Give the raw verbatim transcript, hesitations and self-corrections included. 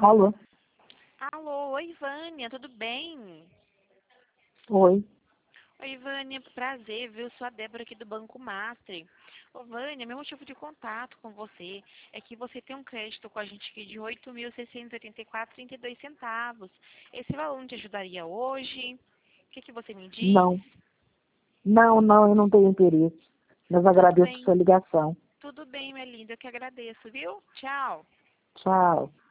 Alô? Alô, oi Vânia, tudo bem? Oi. Oi Vânia, prazer, viu? Sou a Débora aqui do Banco Master. Ô Vânia, meu motivo de contato com você é que você tem um crédito com a gente aqui de oito mil seiscentos e oitenta e quatro reais e trinta e dois centavos. Esse valor não te ajudaria hoje? O que, que você me diz? Não. Não, não, eu não tenho interesse. Mas Tudo agradeço bem, sua ligação. tudo bem, minha linda, eu que agradeço, viu? Tchau. Tchau.